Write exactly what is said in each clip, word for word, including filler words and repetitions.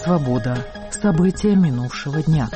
Свобода. События минувшего дня.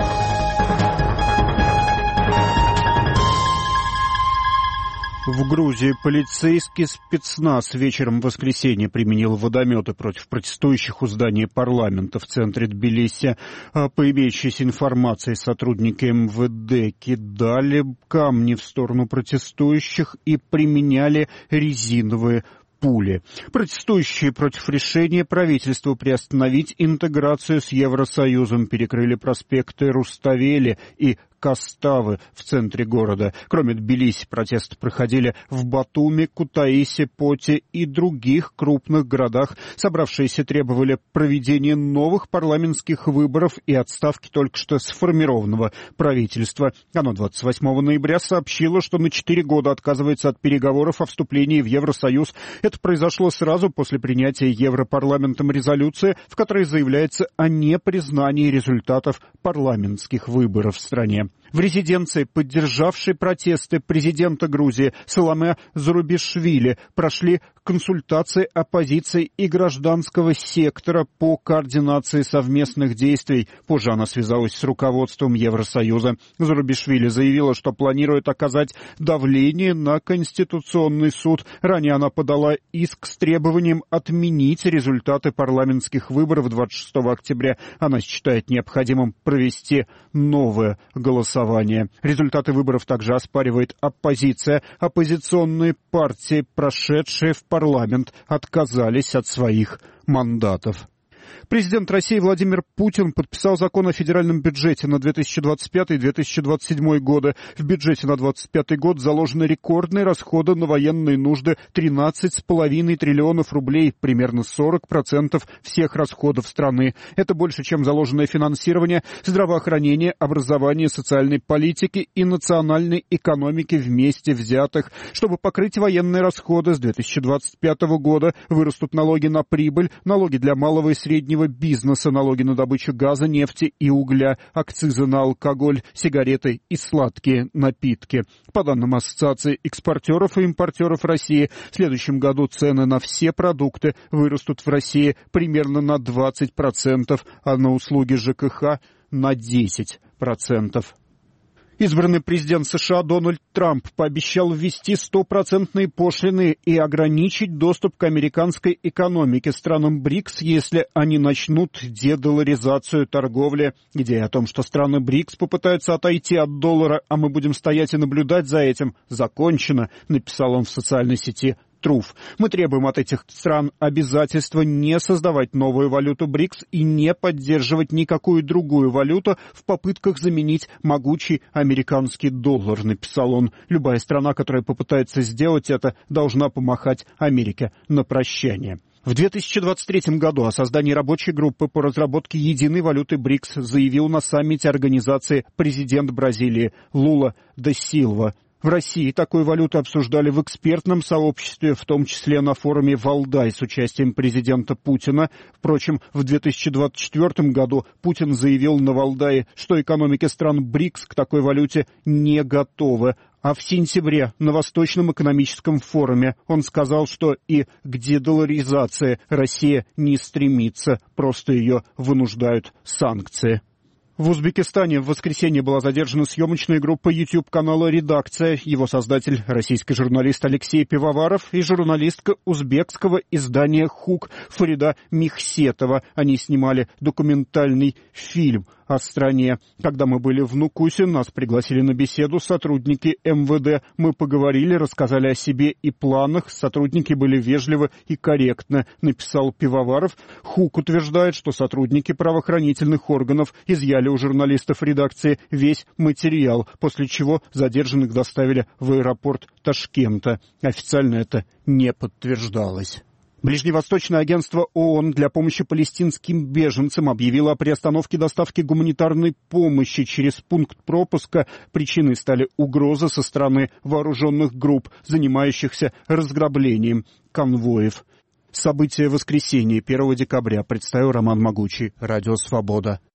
В Грузии полицейский спецназ вечером в воскресенье применил водометы против протестующих у здания парламента в центре Тбилиси. По имеющейся информации, сотрудники эм вэ дэ кидали камни в сторону протестующих и применяли резиновые пули. Протестующие против решения правительства приостановить интеграцию с Евросоюзом перекрыли проспекты Руставели и Каставы в центре города. Кроме Тбилиси, протесты проходили в Батуми, Кутаиси, Поте и других крупных городах. Собравшиеся требовали проведения новых парламентских выборов и отставки только что сформированного правительства. Оно двадцать восьмого ноября сообщило, что на четыре года отказывается от переговоров о вступлении в Евросоюз. Это произошло сразу после принятия Европарламентом резолюции, в которой заявляется о непризнании результатов парламентских выборов в стране. В резиденции, поддержавшей протесты президента Грузии Саломе Зурабишвили, прошли консультации оппозиции и гражданского сектора по координации совместных действий. Позже она связалась с руководством Евросоюза. Зурабишвили заявила, что планирует оказать давление на Конституционный суд. Ранее она подала иск с требованием отменить результаты парламентских выборов двадцать шестого октября. Она считает необходимым провести новое голосование. Результаты выборов также оспаривает оппозиция. Оппозиционные партии, прошедшие в парламент, отказались от своих мандатов. Президент России Владимир Путин подписал закон о федеральном бюджете на две тысячи двадцать пятый — две тысячи двадцать седьмой годы. В бюджете на двадцать пятый год заложены рекордные расходы на военные нужды — тринадцать с половиной триллионов рублей, примерно сорок процентов всех расходов страны. Это больше, чем заложенное финансирование здравоохранения, образования, социальной политики и национальной экономики вместе взятых. Чтобы покрыть военные расходы, с две тысячи двадцать пятого года вырастут налоги на прибыль, налоги для малого и среднего бизнеса, налоги на добычу газа, нефти и угля, акцизы на алкоголь, сигареты и сладкие напитки. По данным Ассоциации экспортеров и импортеров России, в следующем году цены на все продукты вырастут в России примерно на двадцать процентов, а на услуги ЖКХ на десять процентов. Избранный президент США Дональд Трамп пообещал ввести стопроцентные пошлины и ограничить доступ к американской экономике странам БРИКС, если они начнут дедоларизацию торговли. Идея о том, что страны БРИКС попытаются отойти от доллара, а мы будем стоять и наблюдать за этим, закончена, написал он в социальной сети Труф. Мы требуем от этих стран обязательства не создавать новую валюту БРИКС и не поддерживать никакую другую валюту в попытках заменить могучий американский доллар, написал он. Любая страна, которая попытается сделать это, должна помахать Америке на прощание. В две тысячи двадцать третьем году о создании рабочей группы по разработке единой валюты БРИКС заявил на саммите организации президент Бразилии Лула да Силва. В России такую валюту обсуждали в экспертном сообществе, в том числе на форуме «Валдай» с участием президента Путина. Впрочем, в две тысячи двадцать четвёртом году Путин заявил на Валдае, что экономики стран БРИКС к такой валюте не готовы. А в сентябре на Восточном экономическом форуме он сказал, что и к дедоларизации Россия не стремится, просто ее вынуждают санкции. В Узбекистане в воскресенье была задержана съемочная группа YouTube-канала «Редакция». Его создатель — российский журналист Алексей Пивоваров и журналистка узбекского издания «Хук» Фарида Михсетова. Они снимали документальный фильм о стране. Когда мы были в Нукусе, нас пригласили на беседу сотрудники эм вэ дэ. Мы поговорили, рассказали о себе и планах. Сотрудники были вежливы и корректны, написал Пивоваров. Хук утверждает, что сотрудники правоохранительных органов изъяли у журналистов редакции весь материал, после чего задержанных доставили в аэропорт Ташкента. Официально это не подтверждалось. Ближневосточное агентство ООН для помощи палестинским беженцам объявило о приостановке доставки гуманитарной помощи через пункт пропуска. Причиной стали угрозы со стороны вооруженных групп, занимающихся разграблением конвоев. События воскресенья первого декабря представил Роман Могучий. Радио «Свобода».